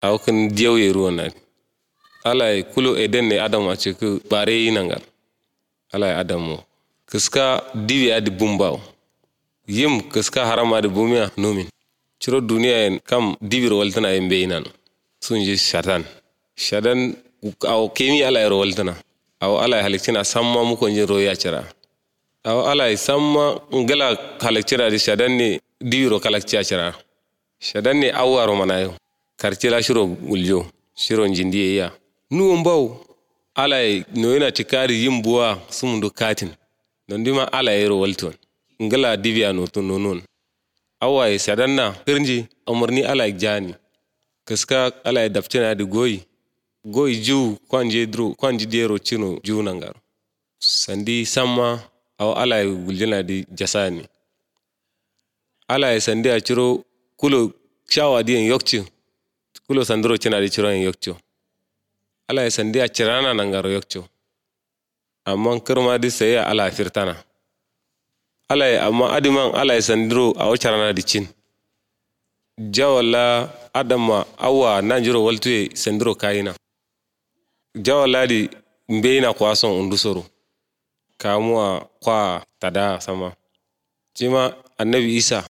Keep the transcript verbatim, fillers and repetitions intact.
aw kan diyaw ye ruwana ala kulo eden ne adam a ce ku bare yinangal ala adamu kiska divi adi bumbaw yim kiska harama di bumiya nomin ciro duniya en kam divir waltana en beinan sunji shatan shadan aw kemi ala ro waltana aw ala halikina samma mu ko jiro ya cira aw ala samma ngala halikira di shadan ne diviro kalakci cira shadan ne awaro manayo karcila shiro guljo shiro njindiye ya nu mbaw ala no yana tikari yimbuwa sumundu katin don dima ala yero walton ngala divya no to nonon awaye sadanna kirnji umurni ala jani kaska ala daftina di goyi goyi ju kwanje dro kwanje dero chino ju nangar sandi samma aw ala guljina di jasani ala sandi a ciro kulo shawa di yokci kulo sandro cina di ciro yokci ala sandi a cirana nangar yokci amma kirma di sai ala firtana ala amma adiman ala sandro a wacarana di cin jawala adama awa nanjiro waltuye sandro kayina jawala di mbeina kwason undusoro kamuwa kwa tada sama cima annabi isa